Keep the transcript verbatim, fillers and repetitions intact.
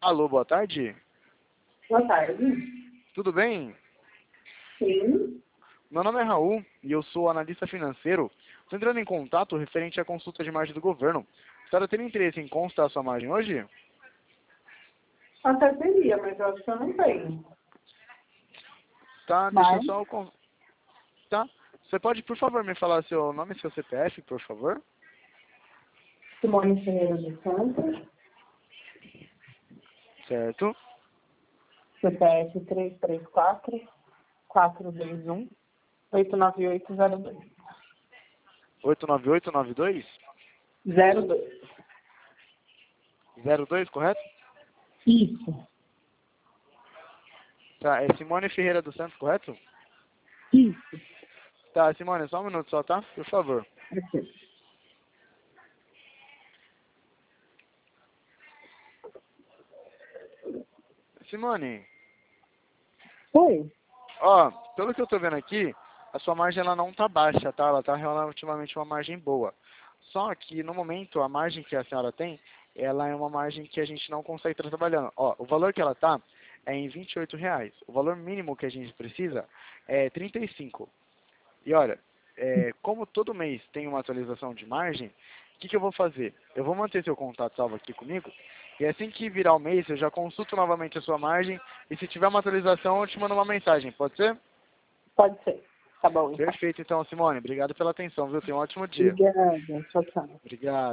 Alô, boa tarde. Boa tarde. Tudo bem? Sim. Meu nome é Raul e eu sou analista financeiro. Estou entrando em contato referente à consulta de margem do governo. A senhora teria interesse em constar a sua margem hoje? Até teria, mas eu acho que eu não tenho. Tá, deixa eu Mas, só... con- Tá. Você pode, por favor, me falar seu nome e seu C P F, por favor? Simone Ferreira dos Santos, Certo. C P F três três quatro, quatro dois um, oito nove oito zero dois. oito nove oito nove dois Zero dois. zero dois, correto? Isso. Tá, é Simone Ferreira dos Santos, correto? Isso. Tá, Simone, só um minuto só, tá? Por favor. Ok. Simone, Oi. ó, pelo que eu tô vendo aqui, a sua margem ela não tá baixa, tá? Ela tá relativamente uma margem boa. Só que no momento a margem que a senhora tem, ela é uma margem que a gente não consegue estar trabalhando. Ó, o valor que ela tá é em vinte e oito reais. O valor mínimo que a gente precisa é trinta e cinco. E olha, é, como todo mês tem uma atualização de margem, o que, que eu vou fazer? Eu vou manter seu contato salvo aqui comigo, e assim que virar o mês, eu já consulto novamente a sua margem, e se tiver uma atualização, eu te mando uma mensagem, pode ser? Pode ser. Tá bom, então. Perfeito, então, Simone. Obrigado pela atenção, viu? Tenha um ótimo dia. Obrigada. Tchau, tchau. Obrigado.